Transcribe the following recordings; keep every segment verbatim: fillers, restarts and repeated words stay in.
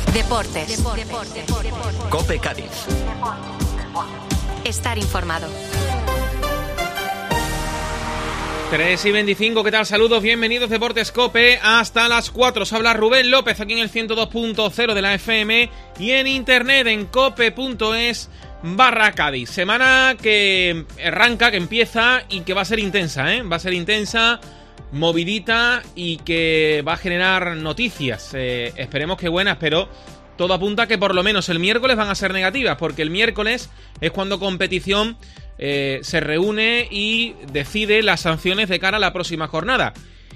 Deportes. Deportes. Deportes. COPE Cádiz. Estar informado. tres y veinticinco, ¿qué tal? Saludos, bienvenidos Deportes COPE hasta las cuatro. Os habla Rubén López aquí en el ciento dos punto cero de la F M y en internet en cope punto es barra Cádiz. Semana que arranca, que empieza y que va a ser intensa, ¿eh? Va a ser intensa, movidita y que va a generar noticias. Eh, esperemos que buenas, pero todo apunta a que por lo menos el miércoles van a ser negativas, porque el miércoles es cuando competición eh, se reúne y decide las sanciones de cara a la próxima jornada.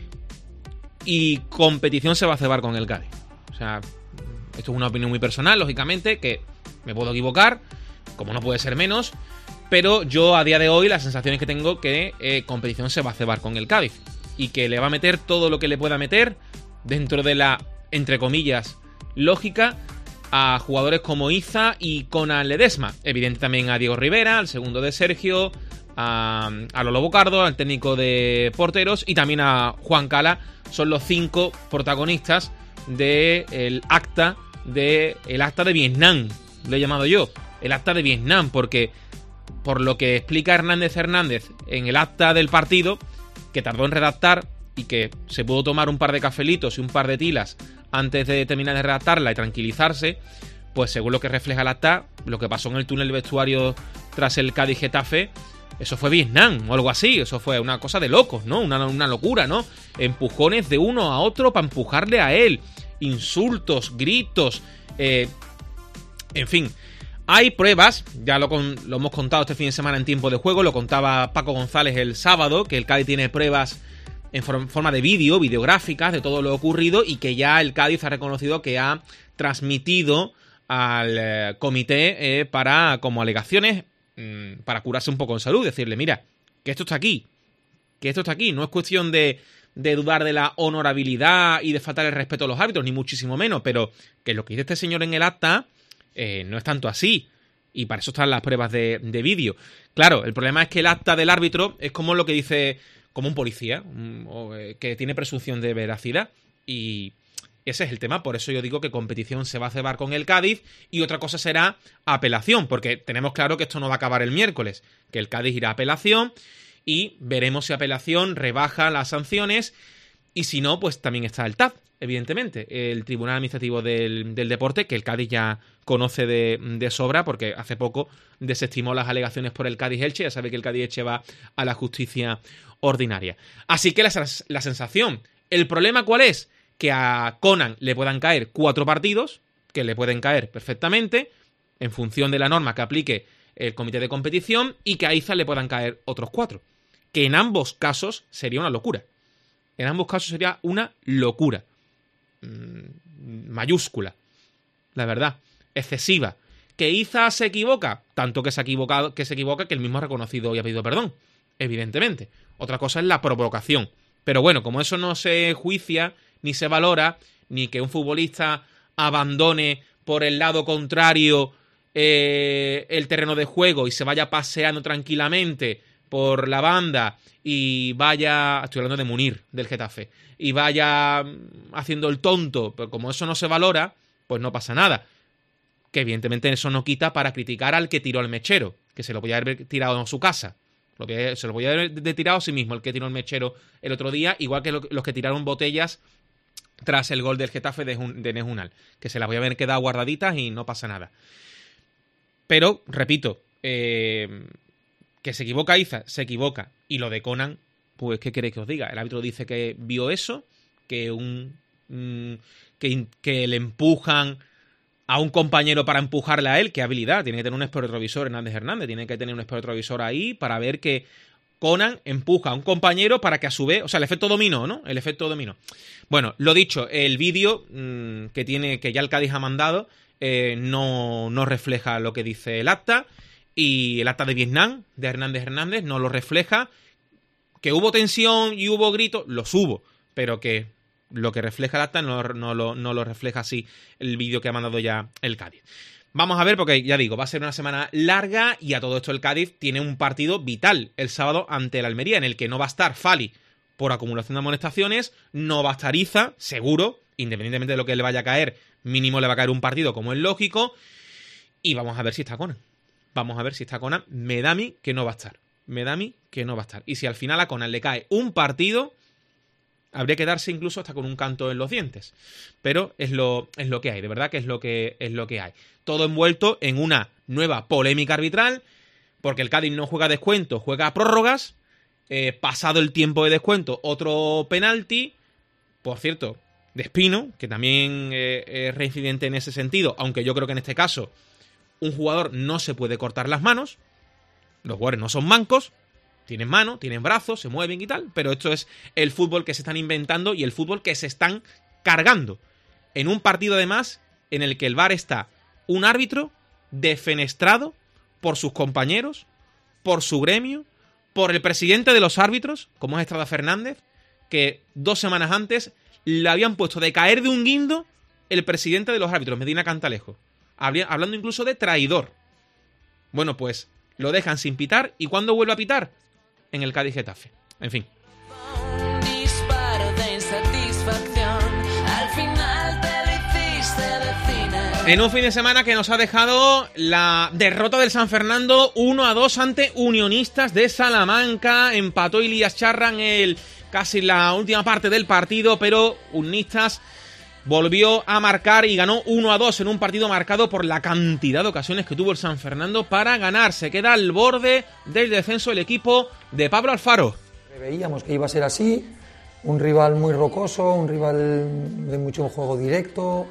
Y competición se va a cebar con el Cádiz. O sea, esto es una opinión muy personal, lógicamente, que me puedo equivocar, como no puede ser menos, pero yo a día de hoy las sensaciones que tengo que eh, competición se va a cebar con el Cádiz y que le va a meter todo lo que le pueda meter dentro de la, entre comillas, lógica a jugadores como Iza y Conan Ledesma. Evidente también a Diego Rivera, al segundo de Sergio, a, a Lolo Bocardo, al técnico de porteros, y también a Juan Cala. Son los cinco protagonistas del acta de el acta de Vietnam, lo he llamado yo, el acta de Vietnam, porque por lo que explica Hernández Hernández en el acta del partido, que tardó en redactar y que se pudo tomar un par de cafelitos y un par de tilas antes de terminar de redactarla y tranquilizarse, pues según lo que refleja el acta, lo que pasó en el túnel vestuario tras el Cádiz-Getafe, eso fue Vietnam o algo así, eso fue una cosa de locos, ¿no? Una, una locura, ¿no? Empujones de uno a otro para empujarle a él, insultos, gritos, eh, en fin. Hay pruebas, ya lo, con, lo hemos contado este fin de semana en tiempo de juego, lo contaba Paco González el sábado, que el Cádiz tiene pruebas en forma de vídeo, videográficas de todo lo ocurrido, y que ya el Cádiz ha reconocido que ha transmitido al eh, comité eh, para, como alegaciones, mmm, para curarse un poco en salud, decirle, mira, que esto está aquí, que esto está aquí, no es cuestión de, de dudar de la honorabilidad y de faltar el respeto a los árbitros, ni muchísimo menos, pero que lo que dice este señor en el acta eh, no es tanto así, y para eso están las pruebas de, de vídeo. Claro, el problema es que el acta del árbitro es como lo que dice, como un policía, un, o, eh, que tiene presunción de veracidad, y ese es el tema. Por eso yo digo que competición se va a cebar con el Cádiz, y otra cosa será apelación, porque tenemos claro que esto no va a acabar el miércoles, que el Cádiz irá a apelación, y veremos si apelación rebaja las sanciones, y si no, pues también está el T A D, evidentemente, el Tribunal Administrativo del, del Deporte, que el Cádiz ya conoce de, de sobra, porque hace poco desestimó las alegaciones por el Cádiz-Elche. Ya sabe que el Cádiz-Elche va a la justicia ordinaria. Así que la, la sensación, ¿el problema cuál es? Que a Conan le puedan caer cuatro partidos, que le pueden caer perfectamente, en función de la norma que aplique el comité de competición, y que a Iza le puedan caer otros cuatro. Que en ambos casos sería una locura. En ambos casos sería una locura. Mm, mayúscula. La verdad. Excesiva. ¿Que Iza se equivoca? Tanto que se ha equivocado, que se equivoca que él mismo ha reconocido y ha pedido perdón. Evidentemente. Otra cosa es la provocación. Pero bueno, como eso no se juicia, ni se valora, ni que un futbolista abandone por el lado contrario eh, el terreno de juego y se vaya paseando tranquilamente por la banda y vaya, estoy hablando de Munir, del Getafe, y vaya haciendo el tonto, pero como eso no se valora, pues no pasa nada. Que evidentemente eso no quita para criticar al que tiró el mechero, que se lo podía haber tirado en su casa. Lo que, se lo podía haber tirado a sí mismo el que tiró el mechero el otro día, igual que lo, los que tiraron botellas tras el gol del Getafe de, de Nejunal, que se las voy a haber quedado guardaditas y no pasa nada. Pero, repito, eh, que se equivoca Iza, se equivoca. Y lo de Conan, pues, ¿qué queréis que os diga? El árbitro dice que vio eso, que un mm, que, que le empujan a un compañero para empujarle a él. ¿Qué habilidad? Tiene que tener un espejo retrovisor Hernández Hernández, tiene que tener un espejo retrovisor ahí para ver que Conan empuja a un compañero para que a su vez, o sea, el efecto dominó, ¿no? El efecto dominó. Bueno, lo dicho, el vídeo mmm, que tiene, que ya el Cádiz ha mandado, eh, no, no refleja lo que dice el acta, y el acta de Vietnam, de Hernández Hernández, no lo refleja. Que hubo tensión y hubo gritos, los hubo, pero que lo que refleja el acta no, no, lo, no lo refleja así el vídeo que ha mandado ya el Cádiz. Vamos a ver, porque ya digo, va a ser una semana larga, y a todo esto el Cádiz tiene un partido vital el sábado ante el Almería, en el que no va a estar Fali por acumulación de amonestaciones, no va a estar Iza, seguro, independientemente de lo que le vaya a caer, mínimo le va a caer un partido como es lógico, y vamos a ver si está Conan. Vamos a ver si está Conan. Me da a mí que no va a estar. Me da a mí que no va a estar. Y si al final a Conan le cae un partido, habría que darse incluso hasta con un canto en los dientes. Pero es lo, es lo que hay, de verdad que es lo que es lo que hay. Todo envuelto en una nueva polémica arbitral, porque el Cádiz no juega descuento, juega prórrogas. Eh, pasado el tiempo de descuento, otro penalti. Por cierto, de Espino, que también eh, es reincidente en ese sentido, aunque yo creo que en este caso un jugador no se puede cortar las manos. Los jugadores no son mancos, tienen mano, tienen brazos, se mueven y tal, pero esto es el fútbol que se están inventando y el fútbol que se están cargando. En un partido además en el que el V A R está un árbitro defenestrado por sus compañeros, por su gremio, por el presidente de los árbitros, como es Estrada Fernández, que dos semanas antes le habían puesto de caer de un guindo el presidente de los árbitros, Medina Cantalejo, hablando incluso de traidor. Bueno, pues lo dejan sin pitar, ¿y cuándo vuelve a pitar? En el Cádiz Getafe. En fin. Un disparo de insatisfacción, al final te lo hiciste de cine. En un fin de semana que nos ha dejado la derrota del San Fernando uno a dos ante Unionistas de Salamanca. Empató Ilías Charra en el, casi la última parte del partido, pero Unionistas volvió a marcar y ganó uno a dos en un partido marcado por la cantidad de ocasiones que tuvo el San Fernando para ganar. Se queda al borde del descenso el equipo de Pablo Alfaro. Veíamos que iba a ser así, un rival muy rocoso, un rival de mucho juego directo,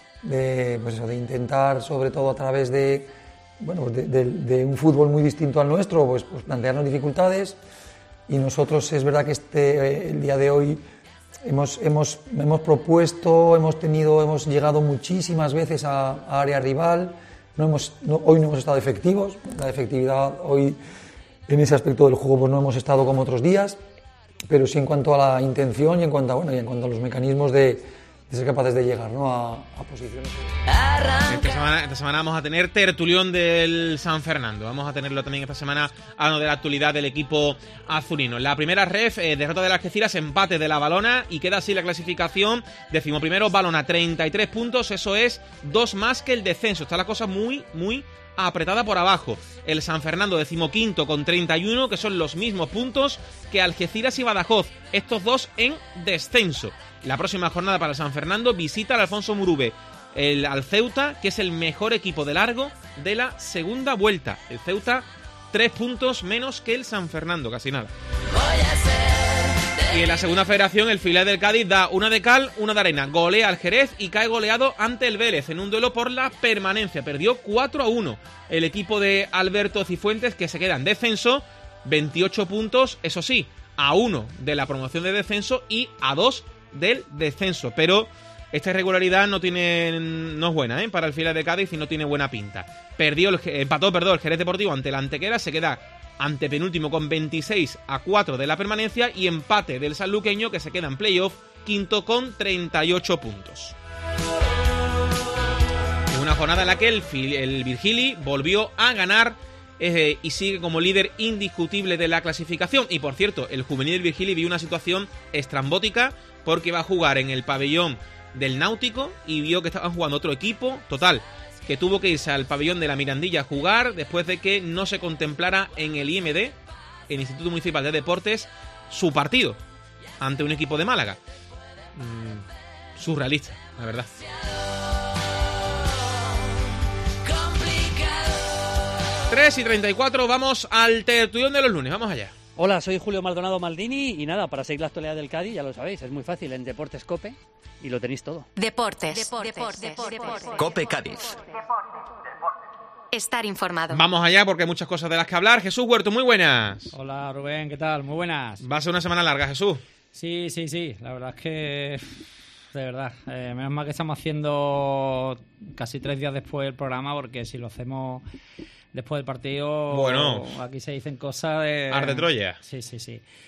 de, pues eso, de intentar, sobre todo a través de, bueno, de, de, de un fútbol muy distinto al nuestro, pues, pues plantearnos dificultades. Y nosotros es verdad que este, el día de hoy hemos, hemos, hemos propuesto, hemos tenido, hemos llegado muchísimas veces a, a área rival. No hemos, no, hoy no hemos estado efectivos, la efectividad hoy en ese aspecto del juego pues no hemos estado como otros días, pero sí en cuanto a la intención y en cuanto a, bueno, y en cuanto a los mecanismos de, de ser capaces de llegar, ¿no?, a, a posiciones. Esta semana, esta semana vamos a tener tertulión del San Fernando. Vamos a tenerlo también esta semana hablando de la actualidad del equipo azulino. La primera ref, eh, derrota de las Algeciras, empate de la Valona y queda así la clasificación. Decimoprimero, Valona, treinta y tres puntos, eso es dos más que el descenso. Está la cosa muy, muy apretada por abajo. El San Fernando decimoquinto con treinta y uno, que son los mismos puntos que Algeciras y Badajoz, estos dos en descenso. La próxima jornada para el San Fernando visita al Alfonso Murube, el, al Ceuta, que es el mejor equipo de largo de la segunda vuelta. El Ceuta, tres puntos menos que el San Fernando, casi nada. Y en la segunda federación, el filial del Cádiz da una de cal, una de arena. Golea al Jerez y cae goleado ante el Vélez en un duelo por la permanencia. Perdió cuatro a uno el equipo de Alberto Cifuentes, que se queda en descenso, veintiocho puntos, eso sí, a uno de la promoción de descenso y a dos del descenso. Pero esta irregularidad no tiene no es buena, ¿eh?, para el filial de Cádiz y no tiene buena pinta. Perdió el, empató, perdón, el Jerez Deportivo ante la Antequera, se queda antepenúltimo con veintiséis a cuatro de la permanencia, y empate del sanluqueño, que se queda en playoff quinto con treinta y ocho puntos. En una jornada en la que el, el Virgili volvió a ganar eh, y sigue como líder indiscutible de la clasificación. Y por cierto, el juvenil del Virgili vio una situación estrambótica porque iba a jugar en el pabellón del Náutico y vio que estaban jugando otro equipo. Total, que tuvo que irse al pabellón de la Mirandilla a jugar después de que no se contemplara en el I M D, el Instituto Municipal de Deportes, su partido ante un equipo de Málaga. Mm, surrealista, la verdad. tres y treinta y cuatro, vamos al tertulión de los lunes, vamos allá. Hola, soy Julio Maldonado Maldini y nada, para seguir la actualidad del Cádiz, ya lo sabéis, es muy fácil, en Deportes COPE, y lo tenéis todo. Deportes. Deportes. Deportes. Deportes. COPE Cádiz. Estar informado. Vamos allá porque hay muchas cosas de las que hablar. Jesús Huerto, muy buenas. Hola Rubén, ¿qué tal? Muy buenas. Va a ser una semana larga, Jesús. Sí, sí, sí, la verdad es que... De verdad, eh, menos mal que estamos haciendo casi tres días después del programa, porque si lo hacemos después del partido, bueno, aquí se dicen cosas de... Arde Troya. Sí, sí, sí.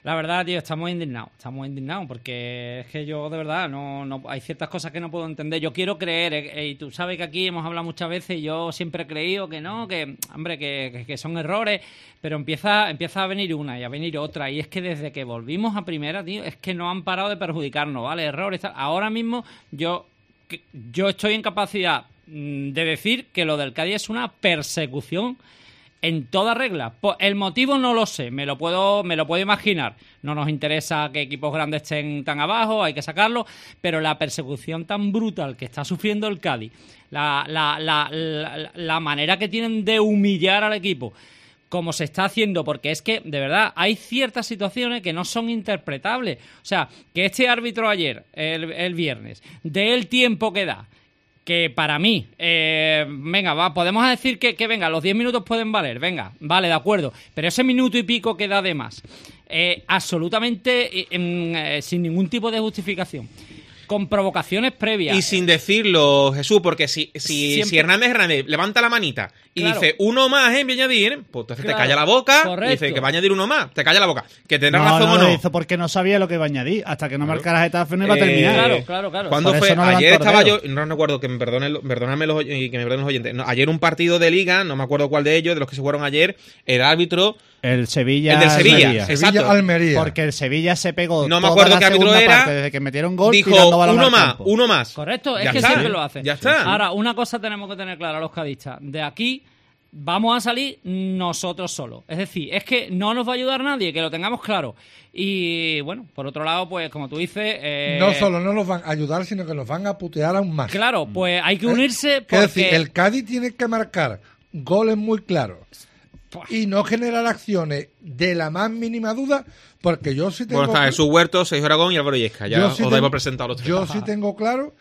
La verdad, tío, estamos indignados, estamos indignados porque es que yo de verdad no, no hay ciertas cosas que no puedo entender. Yo quiero creer, eh, y tú sabes que aquí hemos hablado muchas veces y yo siempre he creído que no, que hombre, que, que, que son errores, pero empieza, empieza a venir una y a venir otra, y es que desde que volvimos a primera, tío, es que no han parado de perjudicarnos, ¿vale? Errores, tal. Ahora mismo yo, que, yo estoy en capacidad de decir que lo del Cádiz es una persecución en toda regla. El motivo no lo sé, me lo puedo me lo puedo imaginar. No nos interesa que equipos grandes estén tan abajo, hay que sacarlo, pero la persecución tan brutal que está sufriendo el Cádiz, la, la, la, la, la manera que tienen de humillar al equipo, como se está haciendo, porque es que, de verdad, hay ciertas situaciones que no son interpretables. O sea, que este árbitro ayer, el, el viernes, dé el tiempo que da, que para mí, eh, venga, va, podemos decir que, que venga, los diez minutos pueden valer, venga, vale, de acuerdo, pero ese minuto y pico que da de más, eh, absolutamente eh, eh, sin ningún tipo de justificación, con provocaciones previas. Y sin decirlo, Jesús, porque si, si, Siempre... si Hernández Hernández levanta la manita y claro. dice uno más, ¿eh? Voy a añadir, pues entonces Claro. te calla la boca. Correcto. Y dice que va a añadir uno más, te calla la boca. Que tendrá No, razón no o no. lo hizo porque no sabía lo que iba a añadir. Hasta que no Claro. marcara Getafe no iba a Eh, terminar. Claro, claro, claro. ¿Cuándo Por fue? eso no Ayer levantó estaba yo, dedo. no recuerdo, que me perdonen, perdonadme los, y que me perdonen los oyentes. No, ayer un partido de liga, no me acuerdo cuál de ellos, de los que se jugaron ayer, el árbitro, El Sevilla. el del Sevilla, Almería. exacto. Sevilla-Almería. Porque el Sevilla se pegó. No me toda acuerdo la qué árbitro segunda era, parte, desde que metieron gol, dijo tirando balón uno al más, campo. uno más. Correcto, es Ya que está. siempre lo hacen. Ya está. Ahora, una cosa tenemos que tener clara los cadistas. De aquí vamos a salir nosotros solos. Es decir, es que no nos va a ayudar nadie, que lo tengamos claro. Y bueno, por otro lado, pues como tú dices... Eh, No solo no nos van a ayudar, sino que nos van a putear aún más. Claro, pues hay que unirse Es porque... decir, el Cádiz tiene que marcar goles muy claros y no generar acciones de la más mínima duda, porque yo sí tengo... Bueno, está Jesús Huerto, Sergio Aragón y Álvaro Yesca. Ya yo os sí dais tengo- por presentado los tres. Yo sí tengo claro,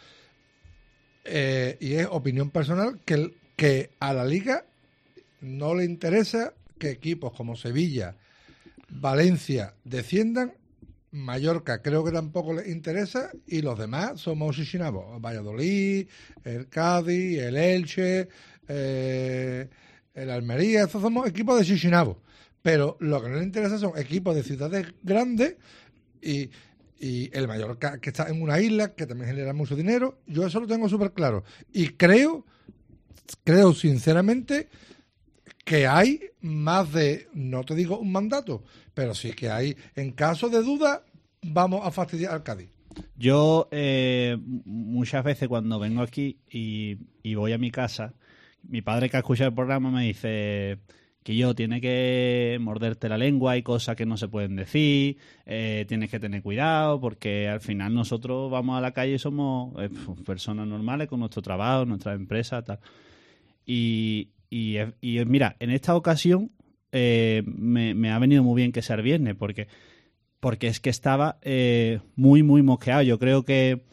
eh, y es opinión personal, que, el- que a la Liga no le interesa que equipos como Sevilla, Valencia desciendan. Mallorca creo que tampoco les interesa, y los demás somos Xixinabos, Valladolid, el Cádiz, el Elche, eh, el Almería, estos somos equipos de Xixinabos, pero lo que no les interesa son equipos de ciudades grandes y, y el Mallorca, que está en una isla que también genera mucho dinero. Yo eso lo tengo súper claro, y creo creo sinceramente que hay más de, no te digo un mandato, pero sí que hay, en caso de duda, vamos a fastidiar al Cádiz. Yo eh, muchas veces cuando vengo aquí y, y voy a mi casa, mi padre, que ha escuchado el programa, me dice que yo tiene que morderte la lengua, hay cosas que no se pueden decir, eh, tienes que tener cuidado, porque al final nosotros vamos a la calle y somos eh, personas normales con nuestro trabajo, nuestra empresa, tal. Y, y, y mira, en esta ocasión eh, me, me ha venido muy bien que sea el viernes, porque, porque es que estaba eh, muy, muy mosqueado. Yo creo que,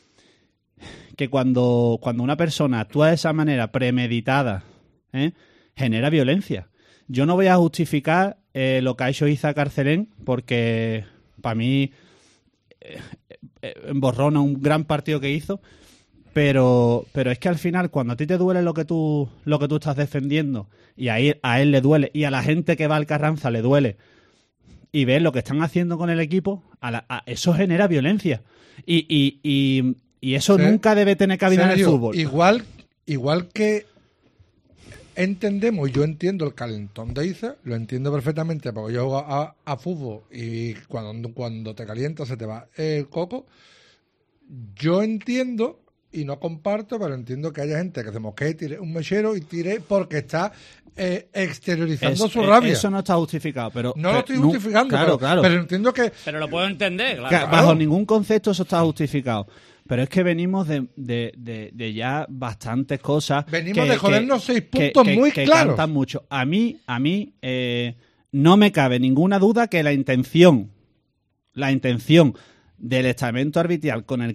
que cuando, cuando una persona actúa de esa manera premeditada, ¿eh? genera violencia. Yo no voy a justificar eh, lo que ha hecho Iza Carcelén, porque para mí eh, eh, emborrona un gran partido que hizo. Pero, pero es que al final, cuando a ti te duele lo que tú, lo que tú estás defendiendo, y a él, a él le duele, y a la gente que va al Carranza le duele, y ves lo que están haciendo con el equipo, a la, a, eso genera violencia. Y, y, y, y eso Sí. nunca debe tener cabida en el Sergio, fútbol. Igual, igual que entendemos, yo entiendo el calentón de Iza, lo entiendo perfectamente, porque yo juego a, a fútbol y cuando, cuando te calientas se te va el coco. Yo entiendo y no comparto, pero entiendo que haya gente que se mosquee, tire un mechero y tire porque está eh, exteriorizando Es- su eh, rabia. Eso no está justificado. Pero, no lo pero estoy nu- justificando, claro, pero, claro. pero entiendo que Pero lo puedo entender, claro. Que Claro. bajo ningún concepto eso está justificado. Pero es que venimos de, de, de, de ya bastantes cosas. Venimos que- de jodernos que- seis que- puntos que- muy que claros. cantan mucho. A mí, a mí eh, no me cabe ninguna duda que la intención, la intención del estamento arbitral con el Cádiz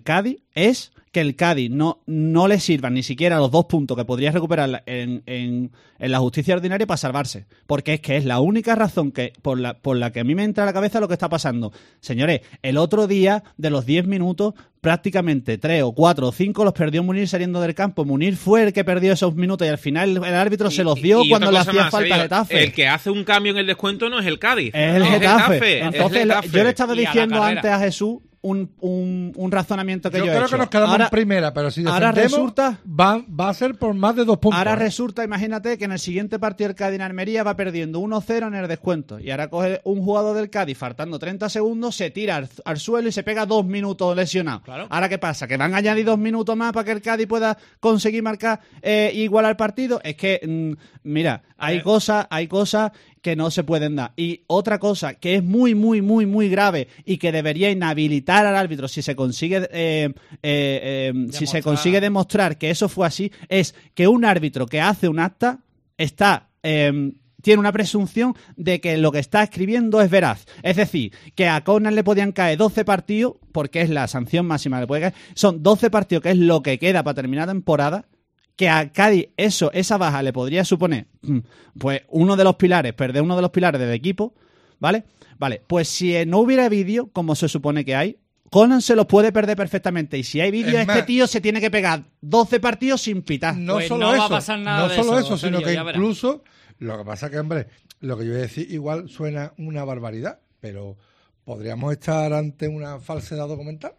es que el Cádiz no, no le sirvan ni siquiera los dos puntos que podría recuperar en, en, en la justicia ordinaria para salvarse. Porque es que es la única razón que por la, por la que a mí me entra a la cabeza lo que está pasando. Señores, el otro día, de los diez minutos, prácticamente tres o cuatro o cinco los perdió Munir saliendo del campo. Munir fue el que perdió esos minutos y al final el, el árbitro y, se los dio y, y cuando le otra cosa hacía más, falta serio, Getafe. El que hace un cambio en el descuento no es el Cádiz. Es el es Getafe. Getafe. Entonces, es el la- Getafe. yo le estaba Y a la diciendo carrera. antes a Jesús un, un, un razonamiento que yo, Yo he creo hecho. que nos quedamos Ahora- en primera, pero si ahora defendemos, resulta- va, va a ser por más de dos puntos. Ahora ¿eh? resulta, imagínate, que en el siguiente partido el Cádiz en Almería va perdiendo uno cero en el descuento. Y ahora coge un jugador del Cádiz faltando treinta segundos, se tira al, al suelo y se pega dos minutos lesionado. Claro. Ahora, ¿qué pasa? ¿Que van a añadir dos minutos más para que el Cádiz pueda conseguir marcar eh, igual al partido? Es que, mm, mira, hay cosas, hay cosas que no se pueden dar. Y otra cosa que es muy, muy, muy, muy grave y que debería inhabilitar al árbitro si se consigue eh, eh, eh, si se Demostrar. consigue demostrar que eso fue así, es que un árbitro que hace un acta está eh, tiene una presunción de que lo que está escribiendo es veraz. Es decir, que a Conan le podían caer doce partidos, porque es la sanción máxima que le puede caer, son doce partidos, que es lo que queda para terminar temporada, que a Cádiz eso, esa baja le podría suponer pues uno de los pilares, perder uno de los pilares del equipo, ¿vale? Vale, pues si no hubiera vídeo, como se supone que hay, Conan se los puede perder perfectamente. Y si hay vídeo, Es este más, tío se tiene que pegar doce partidos sin pitar. No Pues solo no va eso, a pasar nada no de solo eso, eso, sino Sergio, que ya verás. incluso, lo que pasa que, hombre, lo que yo voy a decir igual suena una barbaridad, pero ¿podríamos estar ante una falsedad documental?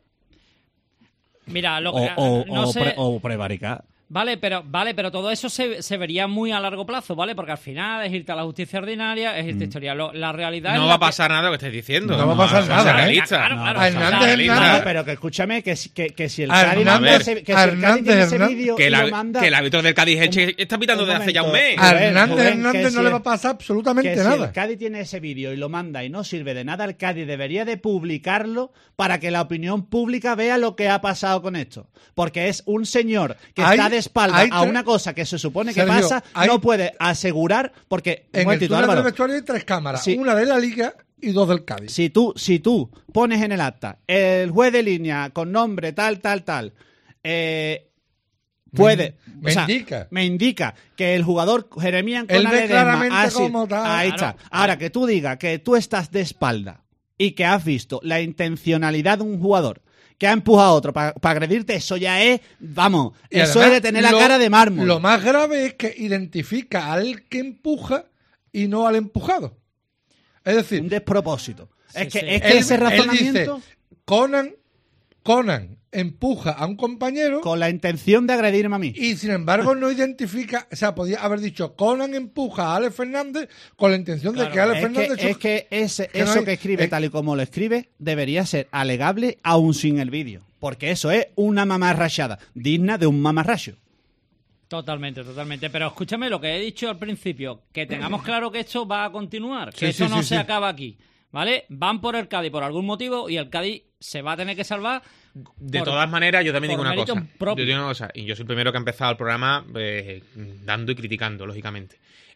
Mira, lo O, que, o, no o sé, pre- o prevaricar. Vale, pero vale, pero todo eso se, se vería muy a largo plazo, ¿vale? Porque al final es irte a la justicia ordinaria, es irte a historia. Lo- la realidad es No la va a que- pasar nada lo que estáis diciendo. No va a pasar sea nada, ¿eh? realista. Claro, claro, A Hernández o sea, Hernández- No, Nada. pero que escúchame, que, si- que, que si el A Cádiz Hernández- manda ese, que si el a Cádiz Hernández tiene ese Hernández- vídeo Que, y el lo árbitro- manda... que el árbitro del Cádiz Elche Un- está pitando un desde hace ya un momento. mes. A Rubén, Hernández Rubén, Hernández que no si le el- va a pasar absolutamente que si nada. el Cádiz tiene ese vídeo y lo manda y no sirve de nada, el Cádiz debería de publicarlo para que la opinión pública vea lo que ha pasado con esto. Porque es un señor que Hay- está de espalda hay a tre- una cosa que se supone que Sergio, pasa, hay- no puede asegurar, porque... un En el momentito, túnel Álvaro. del vestuario hay tres cámaras, Sí. una de la Liga y dos del Cádiz. Si tú, si tú pones en el acta el juez de línea con nombre tal, tal, tal, eh, puede... Me o sea, indica. me indica que el jugador Jeremías Él Conan ve Ledesma claramente ha sido- cómo tal. ahí Claro. está. Ahora, que tú digas que tú estás de espalda y que has visto la intencionalidad de un jugador que ha empujado a otro para agredirte, eso ya es, vamos, Y eso además, es de tener la lo- cara de mármol. Lo más grave es que identifica al que empuja y no al empujado. Es decir, Un despropósito. Sí, es que, sí. es que él- ese él razonamiento... dice, Conan, Conan empuja a un compañero con la intención de agredirme a mí. y sin embargo no identifica, o sea, podía haber dicho Conan empuja a Ale Fernández con la intención Claro, de que Ale Es Fernández... que, es que ese- que no eso hay- que escribe es- tal y como lo escribe debería ser alegable aún sin el vídeo. Porque eso es una mamarrachada, digna de un mamarracho. Totalmente, totalmente. Pero escúchame lo que he dicho al principio, que tengamos claro que esto va a continuar, que Sí, esto sí, no sí, se sí. acaba aquí, ¿vale? Van por el Cádiz por algún motivo y el Cádiz se va a tener que salvar. De por- todas maneras, yo también por digo una mérito cosa. propio. Yo digo una cosa, y yo soy el primero que ha empezado el programa eh, dando y criticando, lógicamente.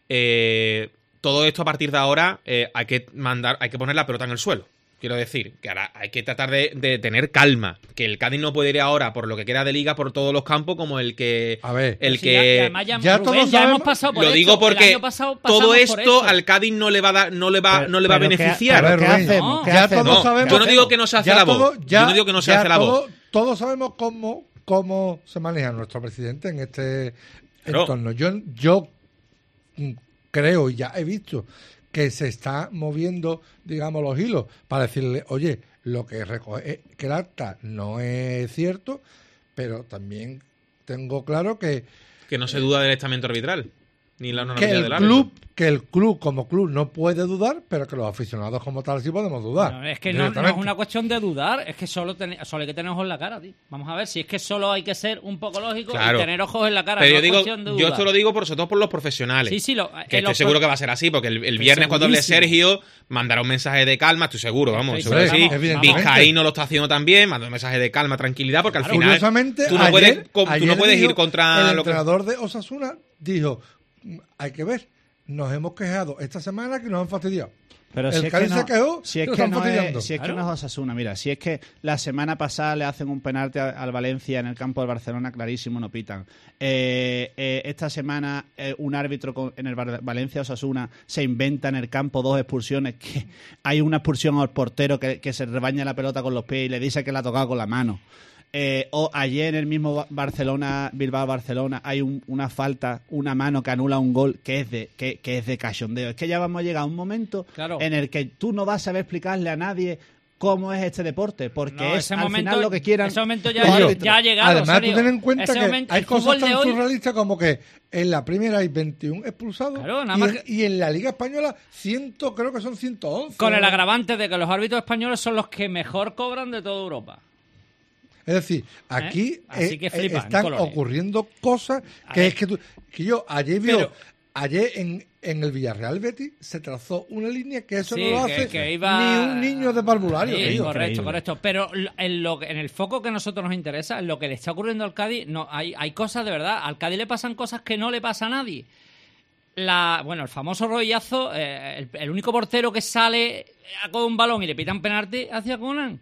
Eh, todo esto a partir de ahora eh, hay que mandar, hay que poner la pelota en el suelo. Quiero decir, que ahora hay que tratar de, de tener calma. Que el Cádiz no puede ir ahora, por lo que queda de liga, por todos los campos, como el que. A ver. el Sí, ya- y que. además ya, ya Rubén, todos ya sabemos- hemos pasado por Lo esto. digo El porque año pasado pasamos todo por esto al Cádiz no le va a dar, no le va, Pero- no le va a pero ¿qué- beneficiar. pero A ver, ¿qué Rubén, hacemos? no, ¿Qué ya hacemos? todos No, sabemos- yo no digo que no se hace Ya la todo- voz. ya- Yo no digo que no se ya hace la todo- voz. Todos sabemos cómo, cómo se maneja nuestro presidente en este Claro. entorno. Yo, yo mm, creo y ya he visto que se está moviendo, digamos, los hilos para decirle, oye, lo que recoge, que el acta no es cierto, pero también tengo claro que, Que no se duda del estamento arbitral. Ni la que honorabilidad el del árbitro. club, que el club como club no puede dudar, pero que los aficionados como tal sí podemos dudar. No, es que no, no es directamente. una cuestión de dudar, es que solo, ten- solo hay que tener ojos en la cara, tío. Vamos a ver, si es que solo hay que ser un poco lógico Claro. y tener ojos en la cara. Pero no yo es digo, cuestión de yo dudar. esto lo digo por, sobre todo por los profesionales. Sí, sí, lo, Que eh, estoy los seguro pro- que va a ser así, porque el, el Estoy viernes cuando hable segurísimo. Sergio mandará un mensaje de calma, estoy seguro, vamos, Estoy seguro que sí. seguro, evidentemente. Vizcaíno lo está haciendo también, manda un mensaje de calma, tranquilidad, porque al Claro. final Curiosamente, tú no ayer- puedes, com- tú ayer no puedes dijo ir contra el lo que... entrenador de Osasuna dijo, "Mm, hay que ver, nos hemos quejado esta semana que nos han fastidiado. Pero el si es Cádiz que no, se quejó, si es nos que están no fastidiando. es, si es que Claro. no es Osasuna, mira, si es que la semana pasada le hacen un penalti a- al Valencia en el campo del Barcelona clarísimo, no pitan. Eh, eh, esta semana eh, un árbitro con- en el Bar- Valencia Osasuna se inventa en el campo dos expulsiones, que hay una expulsión al portero que, que se rebaña la pelota con los pies y le dice que la ha tocado con la mano. Eh, o ayer en el mismo Ba- Barcelona, Bilbao-Barcelona, hay un- una falta, una mano que anula un gol que es de que, que es de cachondeo. Es que ya vamos a llegar a un momento Claro. en el que tú no vas a saber explicarle a nadie cómo es este deporte, porque No, es ese al momento- final lo que quieran. ese momento ya, los ya, árbitros. ha llegado. Además, serio. tú ten en cuenta Ese que momento- hay el cosas fútbol tan de hoy- surrealistas como que en la primera hay veintiún expulsados Claro, nada y, más en, que- y en la Liga Española cien, creo que son ciento once. Con el agravante de que los árbitros españoles son los que mejor cobran de toda Europa. Es decir, aquí ¿Eh? Así eh, que eh, flipa, en están colores. ocurriendo cosas A que ver. es que tú, que yo ayer vio, Pero- ayer en, en el Villarreal Betis se trazó una línea que eso Sí, no lo que- hace que iba- ni un niño de parvulario. Sí, tío. correcto, Increíble. correcto. Pero l- en, lo, que- en el foco que a nosotros nos interesa, en lo que le está ocurriendo al Cádiz, no, hay, hay cosas de verdad. Al Cádiz le pasan cosas que no le pasa a nadie. La, bueno, el famoso rodillazo, eh, el, el único portero que sale a con un balón y le pitan penalti hacia Conan.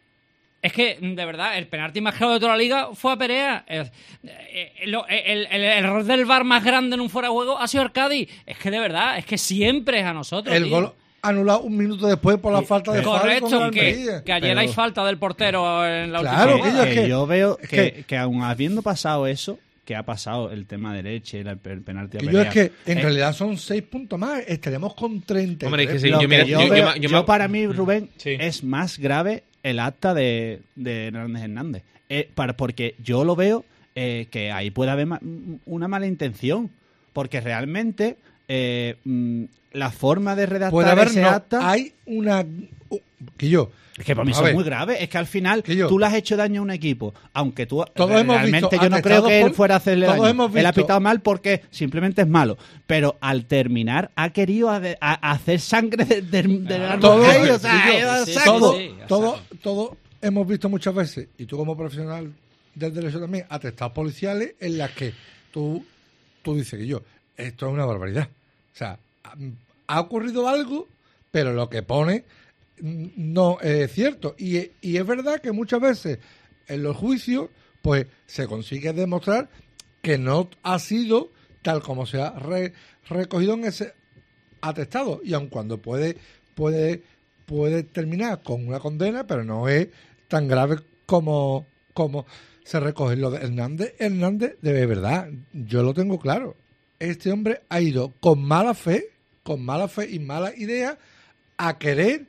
Es que, de verdad, el penalti más claro de toda la liga fue a Perea. Eh, eh, lo- el, el- el error del V A R más grande en un fuera de juego ha sido el Cádiz. Es que, de verdad, es que siempre es a nosotros. El tío. gol anulado un minuto después por la falta de Fabio con el Correcto, que, Almería. que ayer Pero- hay falta del portero en la Claro, última que jugada. yo- que que- yo veo es que, que- que aun habiendo pasado eso, que ha pasado el tema de Leche, el, el penalti a Que yo Perea, es que en eh, realidad son seis puntos más, estaremos con treinta. Hombre, es que sí, lo yo que mira- yo yo- yo veo- ma- yo yo ma- para mí, Rubén, Sí. es más grave el acta de, de Hernández Hernández. Eh, para, porque yo lo veo eh, que ahí puede haber ma- una mala intención. Porque realmente eh, mm, la forma de redactar Puede haber, ese no, acta... hay una... uh, que yo... Es que para mí A eso ver, es muy grave. Es que al final que yo- tú le has hecho daño a un equipo. Aunque tú Todos re- hemos realmente visto yo no creo atestados que él por- fuera a hacerle todos daño. hemos Él ha visto- pitado mal porque simplemente es malo. Pero al terminar ha querido ade- a- a hacer sangre de, de, del árbol Todo, caído, o sea, que yo- ha dado sí, saco. todo, sí, o todo, sea. todo hemos visto muchas veces, y tú como profesional del derecho también, atestados policiales en las que tú, tú dices que yo, esto es una barbaridad. O sea, ha, ha ocurrido algo, pero lo que pone mm, no es cierto. Y, y es verdad que muchas veces en los juicios, pues se consigue demostrar que no ha sido tal como se ha re- recogido en ese atestado. Y aun cuando puede, puede, puede terminar con una condena, pero no es tan grave como, como se recoge lo de Hernández. Hernández, de verdad, yo lo tengo claro. Este hombre ha ido con mala fe, con mala fe y mala idea a querer,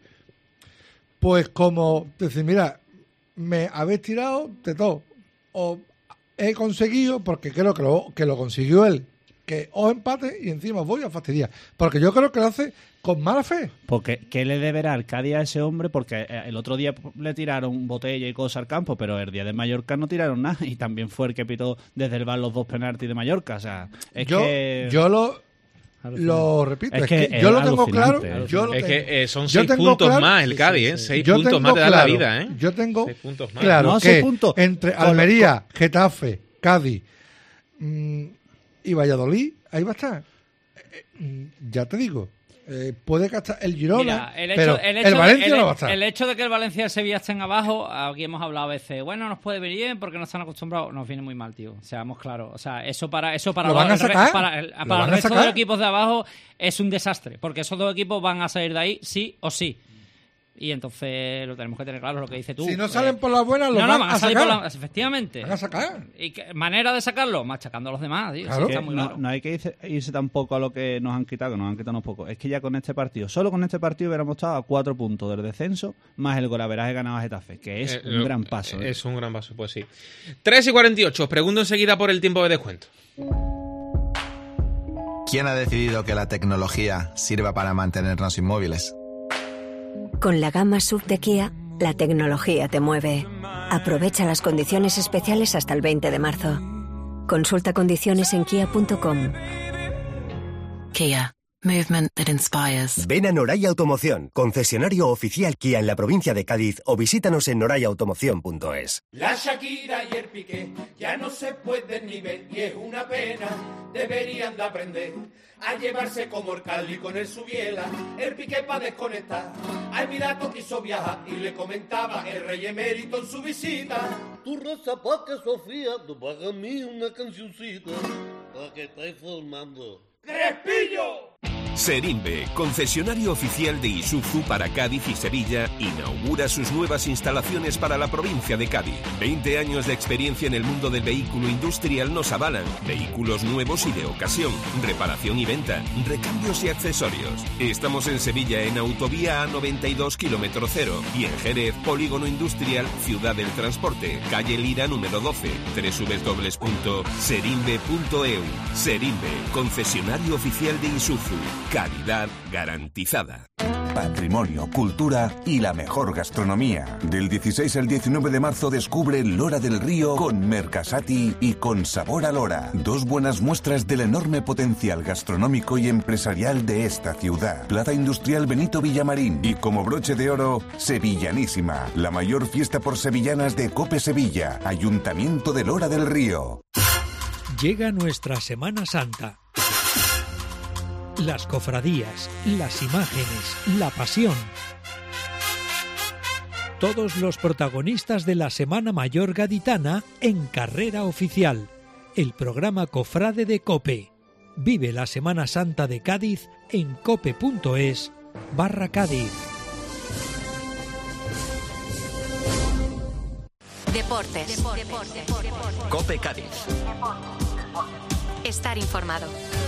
pues como decir, mira, me habéis tirado de todo. O he conseguido, porque creo que lo, que lo consiguió él, que os empate y encima os voy a fastidiar. Porque yo creo que lo hace con mala fe. Porque, ¿qué le deberá el Cádiz a ese hombre? Porque eh, el otro día le tiraron botella y cosas al campo, pero el día de Mallorca no tiraron nada. Y también fue el que pitó desde el bar los dos penaltis de Mallorca. O sea, es yo, que... yo lo, Alucinante. lo repito, Es es, que que, es yo lo tengo claro. alucinante. Yo lo Es tengo- que eh, son yo seis tengo puntos claro- más el sí, Cádiz, sí, ¿eh? sí. Seis Yo puntos tengo más te da la claro- vida, ¿eh? Yo tengo Seis puntos más. claro No, que seis puntos. entre Con- Almería, Getafe, Cádiz mm, y Valladolid, ahí va a estar. Eh, mm, ya te digo, eh, puede que hasta el Girona, Mira, el hecho, pero el el, hecho de- Valencia el- no va a estar. el hecho de que el Valencia y el Sevilla estén abajo, aquí hemos hablado a veces, bueno, nos puede venir bien porque no están acostumbrados, nos viene muy mal, tío. Seamos claros. O sea, eso para eso para Lo van a el re- sacar. para el, Lo para van el a resto de sacar. los equipos de abajo es un desastre, porque esos dos equipos van a salir de ahí sí o sí. Y entonces lo tenemos que tener claro, lo que dices tú. Si no Eh, salen por las buenas, los no, no, van, van a a salir sacar. por la... Efectivamente. Van a sacar. ¿Y qué manera de sacarlo? Machacando a los demás, tío. Claro. Sí, está Que muy no, claro. no hay que irse, irse tampoco a lo que nos han quitado, que nos han quitado unos pocos. Es que ya con este partido, solo con este partido hubiéramos estado a cuatro puntos del descenso, más el golaveraje ganado a Getafe, que es Eh, un lo- gran paso. ¿eh? Es un gran paso, pues sí. tres y cuarenta y ocho. Os pregunto enseguida por el tiempo de descuento. ¿Quién ha decidido que la tecnología sirva para mantenernos inmóviles? Con la gama S U V de Kia, la tecnología te mueve. Aprovecha las condiciones especiales hasta el veinte de marzo. Consulta condiciones en kia punto com. Kia. Movement that inspires. Ven a Noraya Automoción, concesionario oficial Kia en la provincia de Cádiz, o visítanos en noraya automoción punto es. La Shakira y el Piqué ya no se pueden ni ver y es una pena, deberían de aprender a llevarse como el Cali con el Subiela, el Piqué para desconectar. A Emiratos quiso viajar y le comentaba el rey emérito en su visita. Tu rosa paca Sofía, tú pagas a mí una cancioncita, para que estáis formando. ¡Crespillo! Serinve, concesionario oficial de Isuzu para Cádiz y Sevilla, inaugura sus nuevas instalaciones para la provincia de Cádiz. veinte años de experiencia en el mundo del vehículo industrial nos avalan. Vehículos nuevos y de ocasión, reparación y venta, recambios y accesorios. Estamos en Sevilla en Autovía A noventa y dos kilómetro cero y en Jerez, Polígono Industrial, Ciudad del Transporte, calle Lira número doce, doble u doble u doble u punto serinve punto e u. Serinve, concesionario oficial de Isuzu. Calidad garantizada. Patrimonio, cultura y la mejor gastronomía. Del dieciséis al diecinueve de marzo descubre Lora del Río con Mercasati y con Sabor a Lora. Dos buenas muestras del enorme potencial gastronómico y empresarial de esta ciudad. Plaza Industrial Benito Villamarín y como broche de oro, Sevillanísima. La mayor fiesta por sevillanas de Cope Sevilla. Ayuntamiento de Lora del Río. Llega nuestra Semana Santa. Las cofradías, las imágenes, la pasión. Todos los protagonistas de la Semana Mayor Gaditana en Carrera Oficial, el programa Cofrade de COPE. Vive la Semana Santa de Cádiz en cope.es barra Cádiz. Deportes. Deportes. Deportes. COPE Cádiz. Estar informado.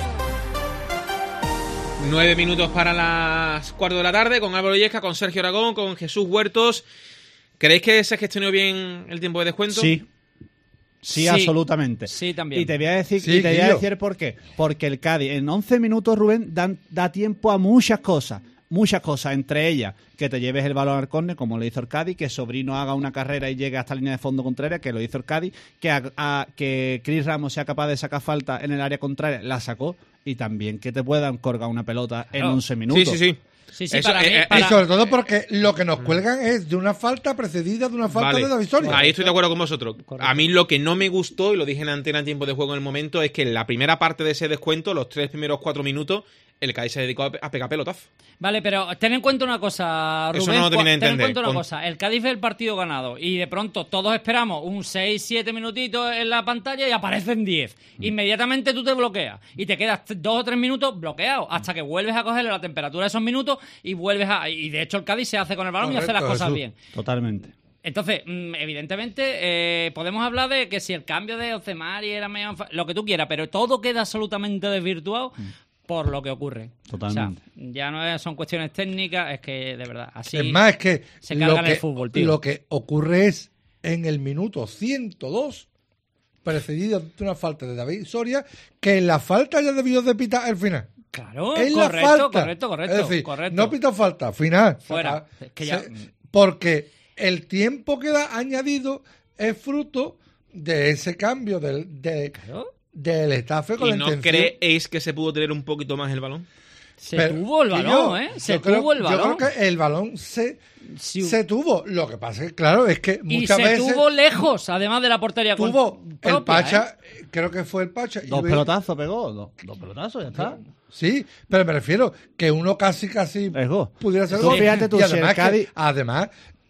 Nueve minutos para las cuatro de la tarde con Álvaro Illesca, con Sergio Aragón, con Jesús Huertos. ¿Creéis que se gestionó bien el tiempo de descuento? Sí. Sí, sí, absolutamente. Sí, también. Y te voy a decir, sí, y te voy a decir por qué. Porque el Cádiz en once minutos, Rubén, dan, da tiempo a muchas cosas. Muchas cosas, entre ellas que te lleves el balón al córner, como lo hizo el Cádiz, que Sobrino haga una carrera y llegue hasta la línea de fondo contraria, que lo hizo el Cádiz, que, a, a, que Chris Ramos sea capaz de sacar falta en el área contraria, la sacó, y también que te puedan colgar una pelota en no. once minutos. Sí, sí, sí. Sí, sí, Eso, para mí, eh, para... Y sobre todo porque lo que nos cuelgan es de una falta precedida de una falta Vale. de David Soria. Ahí estoy de acuerdo con vosotros. Correcto. A mí lo que no me gustó, y lo dije en antena en tiempo de juego en el momento, es que en la primera parte de ese descuento, los tres primeros cuatro minutos, el Cádiz se dedicó a pegar pelotazo. Vale, pero ten en cuenta una cosa, Rubén. Eso no lo terminé de ten en entender. cuenta una Con... cosa. El Cádiz ve el partido ganado y de pronto todos esperamos un seis siete minutitos en la pantalla y aparecen diez. Mm. Inmediatamente tú te bloqueas y te quedas dos o tres minutos bloqueado hasta que vuelves a cogerle la temperatura de esos minutos y vuelves a... Y de hecho el Cádiz se hace con el balón Correcto, y hace las cosas Jesús. bien. Totalmente. Entonces, evidentemente, eh, podemos hablar de que si el cambio de Ocemari era medio... Lo que tú quieras, pero todo queda absolutamente desvirtuado... Mm. por lo que ocurre. Totalmente. O sea, ya no son cuestiones técnicas, es que de verdad, así es más, es que se carga lo que, el fútbol, tío. Lo que ocurre es en el minuto ciento dos, precedido de una falta de David Soria, que en la falta ya debió de pitar el final. Claro, en correcto, la falta. correcto, correcto. Es decir, correcto. no pitó falta, final. Fuera. O sea, es que ya... se, porque el tiempo que da añadido es fruto de ese cambio del... De, ¿Claro? Del estafe con ¿Y la no intención. creéis que se pudo tener un poquito más el balón? Se Pero, tuvo el balón, yo, ¿eh? Se creo, tuvo el balón. Yo creo que el balón se, sí. se tuvo. Lo que pasa es que, claro, es que muchas y se veces... tuvo lejos, además de la portería. Tuvo propia, el Pacha, ¿eh? Creo que fue el Pacha. Dos pelotazos pegó, dos, dos pelotazos, ya está. Sí, pero me refiero que uno casi, casi pudiera ser gol. Fíjate tú, y además, si el Cádiz... que, además,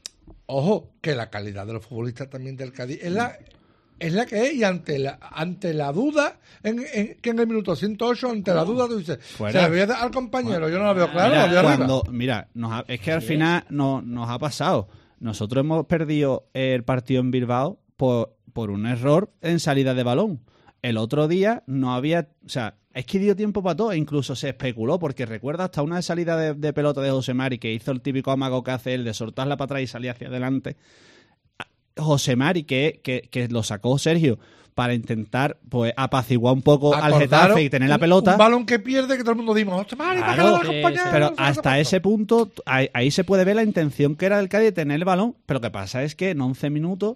ojo, que la calidad de los futbolistas también del Cádiz es la... Es la que es, y ante la ante la duda, en, en, que en el minuto ciento ocho, ante la duda, tú dices, Fuera. se la voy a dar al compañero, bueno, yo no la veo claro. Mira, la veo cuando, mira nos ha, es que al final no, nos ha pasado. Nosotros hemos perdido el partido en Bilbao por, por un error en salida de balón. El otro día no había... O sea, es que dio tiempo para todo, e incluso se especuló, porque recuerda hasta una salida de, de pelota de José Mari, que hizo el típico amago que hace él de soltarla para atrás y salir hacia adelante. José Mari, que, que, que lo sacó Sergio para intentar pues apaciguar un poco al Getafe y tener un, la pelota. Un balón que pierde que todo el mundo dimos, José Mari, claro, sí, sí, pero hasta ese punto ahí, ahí se puede ver la intención que era del Cádiz de tener el balón, pero lo que pasa es que en once minutos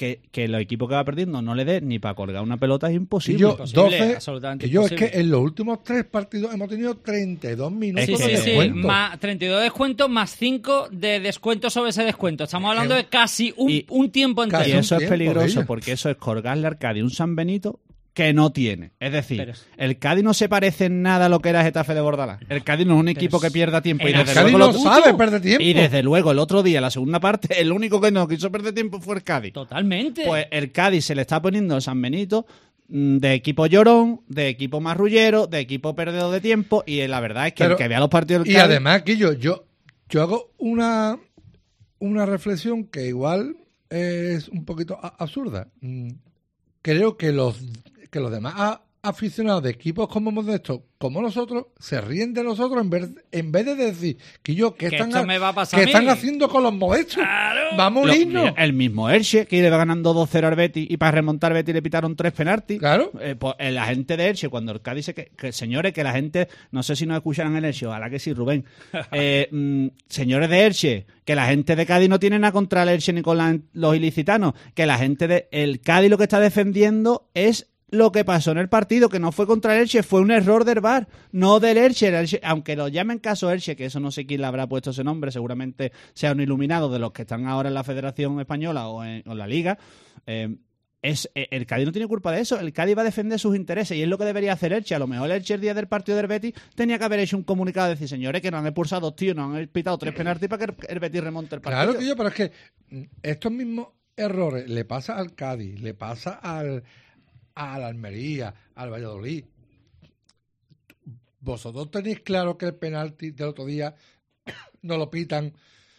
que, que los equipos que va perdiendo no le dé ni para colgar una pelota es imposible. Y yo, Imposible, doce, absolutamente que yo es imposible. que en los últimos tres partidos hemos tenido treinta y dos minutos Sí, de sí, sí. descuento. Más treinta y dos descuentos más cinco de descuento sobre ese descuento. Estamos hablando Que- de casi un, y- un tiempo entero. Y eso es tiempo, peligroso Guillo. porque eso es colgarle al Cádiz un San Benito que no tiene. Es decir, Pero- el Cádiz no se parece en nada a lo que era Getafe de Bordalás. El Cádiz no es un equipo que pierda tiempo. Y en desde El Cádiz luego no lo- sabe perder tiempo. Y desde luego el otro día, la segunda parte, el único que no quiso perder tiempo fue el Cádiz. Totalmente. Pues el Cádiz se le está poniendo el San Benito mm, de equipo llorón, de equipo marrullero, de equipo perdedor de tiempo, y la verdad es que Pero- el que vea los partidos del Y Cádiz... además, Guillo, yo, yo hago una, una reflexión que igual es un poquito a- absurda. Mm, Creo que los, que los demás a- aficionados de equipos como Modesto, como nosotros, se ríen de nosotros en vez, en vez de decir que yo, ¿qué Que están, esto ha- me va a pasar qué a mí? están haciendo con los Modestos? Vamos a Lo- unirnos. mira, el mismo Elche, que iba ganando dos cero al Betis y para remontar Betis le pitaron tres penaltis. Claro. Eh, pues eh, la gente de Elche, cuando el Cádiz dice que, que, señores, que la gente, no sé si nos escucharán en Elche, ojalá que sí, Rubén. Eh, mm, señores de Elche, que la gente de Cádiz no tiene nada contra el Elche ni con la- los ilicitanos, que la gente de el Cádiz lo que está defendiendo es lo que pasó en el partido, que no fue contra el Elche, fue un error del V A R, no del Elche. El Elche, aunque lo llamen caso Elche, que eso no sé quién le habrá puesto ese nombre, seguramente sea un iluminado de los que están ahora en la Federación Española o en, o en la Liga, eh, es, eh, el Cádiz no tiene culpa de eso, el Cádiz va a defender sus intereses y es lo que debería hacer Elche. A lo mejor el Elche el día del partido del Betis tenía que haber hecho un comunicado de decir, señores, que nos han expulsado dos tíos, nos han pitado tres penaltis para que el Betis remonte el partido. Claro que yo, pero es que mm, estos mismos errores le pasa al Cádiz, le pasa al a la Almería, al Valladolid. Vosotros tenéis claro que el penalti del otro día no lo pitan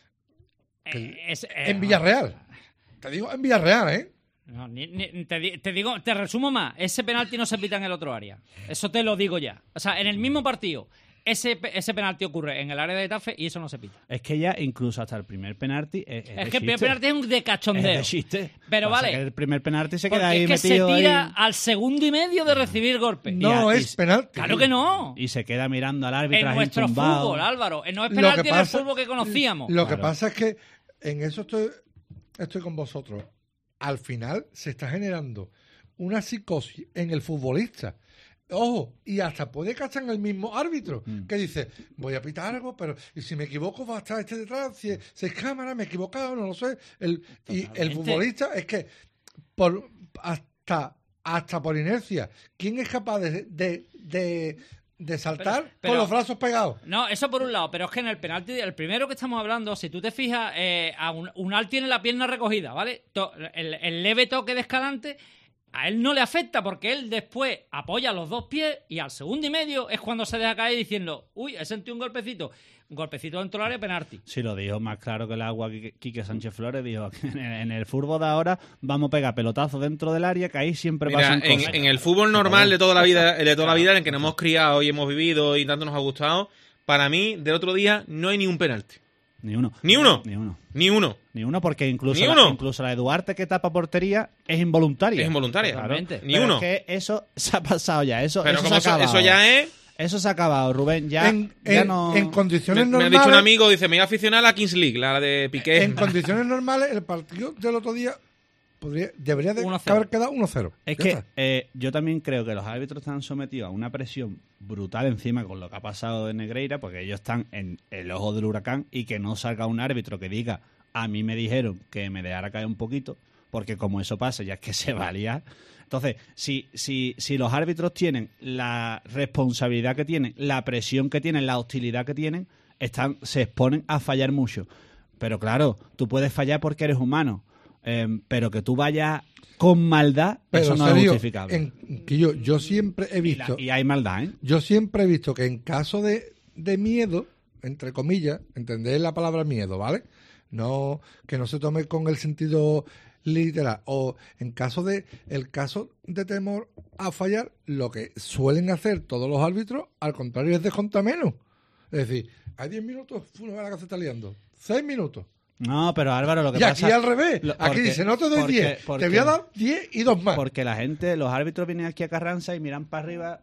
que- Eh, es- eh, en Villarreal. Te digo en Villarreal, ¿eh? No, ni- ni- te, di- te digo, te resumo más. Ese penalti no se pita en el otro área. Eso te lo digo ya. O sea, en el mismo partido, ese, pe- ese penalti ocurre en el área de Getafe y eso no se pita. Es que ya incluso hasta el primer penalti es, Es que el primer penalti es un de cachondeo. Es de chiste. Pero Pasa vale. que el primer penalti se Porque queda ahí es que se metido tira ahí. al segundo y medio de recibir golpe. No Y a- es y- penalti. Claro que no. Y se queda mirando al árbitro En ahí nuestro tumbado. fútbol, Álvaro. No es Lo penalti que en el pasa- fútbol que conocíamos. Lo que Claro. pasa es que en eso estoy, estoy con vosotros. Al final se está generando una psicosis en el futbolista. Ojo, y hasta puede cachar en el mismo árbitro Mm. que dice, voy a pitar algo, pero y si me equivoco va a estar este detrás, si seis cámaras, me he equivocado, no lo sé. El, y el Totalmente. futbolista es que por hasta, hasta por inercia, ¿quién es capaz de, de, de, de saltar Pero- pero- con los brazos pegados? No, eso por un lado, pero es que en el penalti, el primero que estamos hablando, si tú te fijas, eh, a un, Unal tiene la pierna recogida, ¿vale? To- el, el leve toque de Escalante a él no le afecta porque él después apoya los dos pies y al segundo y medio es cuando se deja caer diciendo, uy, he sentido un golpecito. Un golpecito dentro del área, penalti. Sí, lo dijo más claro que el agua Quique Quique Sánchez Flores. Dijo que en el, en el fútbol de ahora vamos a pegar pelotazos dentro del área, que ahí siempre Mira, pasan en, cosas. en el fútbol normal de toda la vida, de toda la vida en el que nos hemos criado y hemos vivido y tanto nos ha gustado, para mí, del otro día, no hay ni un penalti. Ni uno. Ni uno. Ni uno. Ni uno. Ni uno, porque incluso, Ni la, uno. incluso la de Duarte que tapa portería es involuntaria. Es involuntaria. Claro. Totalmente. Ni Pero uno. es que eso se ha pasado ya. Eso, Pero eso como se ha eso, acabado. eso ya es... Eso se ha acabado, Rubén. Ya, en, ya en- no... en Me, condiciones me ha normales. dicho un amigo, dice, me voy a aficionar a la Kings League, la de Piqué. En condiciones normales, el partido del otro día podría, debería de uno cero. haber quedado uno cero. Es Ya que está. eh, yo también creo que los árbitros están sometidos a una presión brutal encima con lo que ha pasado de Negreira, porque ellos están en el ojo del huracán y que no salga un árbitro que diga, a mí me dijeron que me dejara caer un poquito, porque como eso pasa ya es que se va a liar. Entonces, si, si, si los árbitros tienen la responsabilidad que tienen, la presión que tienen, la hostilidad que tienen, están, se exponen a fallar mucho. Pero claro, tú puedes fallar porque eres humano, eh, pero que tú vayas con maldad, Pero eso no serio, es justificable. en- que yo, yo siempre he Y, visto, la- y hay maldad, ¿eh? yo siempre he visto que en caso de, de miedo, entre comillas, entendéis la palabra miedo, ¿vale? No, que no se tome con el sentido literal. O en caso de, el caso de temor a fallar, lo que suelen hacer todos los árbitros, al contrario, es descontar menos. Es decir, hay diez minutos, una hora que se está liando. seis minutos. No, pero Álvaro, lo que Y pasa... aquí al revés. lo- Aquí porque- dice, no te doy porque- diez, porque- te voy a dar diez y dos más. Porque la gente, los árbitros vienen aquí a Carranza y miran para arriba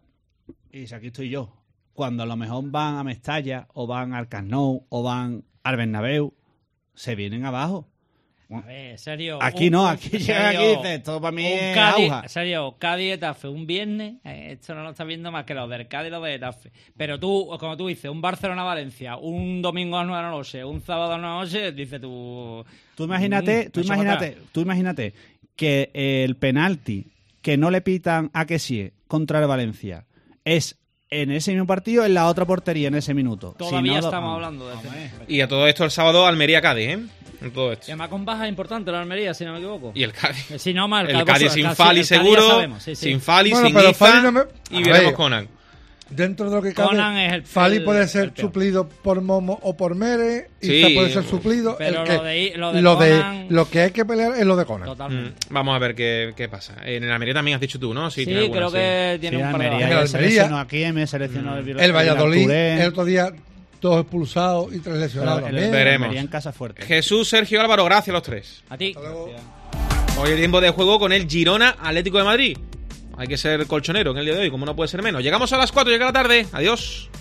y dicen, aquí estoy yo. Cuando a lo mejor van a Mestalla o van al Camp Nou o van al Bernabéu, se vienen abajo. A ver, serio. Aquí un- no, aquí serio, llega aquí y dice, esto para mí un es Cádiz, auja. serio, Cádiz Getafe, un viernes, eh, esto no lo estás viendo más que los del Cádiz y los de Getafe. Pero tú, como tú dices, un Barcelona-Valencia, un domingo a las nueve de la noche, un sábado a las nueve de la noche, dices tú... Tú imagínate, mm, tú echa para imagínate, atrás. tú imagínate que el penalti que no le pitan a Kessie contra el Valencia es en ese mismo partido en la otra portería en ese minuto. Todavía Si no, estamos vamos. hablando de este. Y a todo esto el sábado Almería-Cádiz, ¿eh? En todo esto. Y además con baja importante la Almería, si no me equivoco. Y el Cádiz. Si no, mal, El Cádiz sin Fali el Cádiz seguro, ya sabemos, sí, sí. sin Fali, Bueno, sin pero Iza, Fali no me- y A veremos ver. Conan. Dentro de lo que cabe, Conan es el- Fali el- puede ser el peor. suplido por Momo o por Mere, Sí. Iza puede ser suplido. Pero el que, lo de- lo de lo de- Conan- lo que hay que pelear es lo de Conan. Totalmente. Mm, Vamos a ver qué, qué pasa. En el Almería también has dicho tú, ¿no? Sí, tiene alguna, creo sí. que tiene Sí, un par de Almería, bajas. ya Almería. seleccionó aquí, M seleccionó el, El Valladolid, Arturén. el otro día, dos expulsados y tres lesionados Pero el- también. Veremos. Almería en casa fuerte. Jesús, Sergio, Álvaro, gracias a los tres. A ti. Hoy el tiempo de juego con el Girona Atlético de Madrid. Hay que ser colchonero en el día de hoy, como no puede ser menos. Llegamos a las cuatro, llega la tarde. Adiós.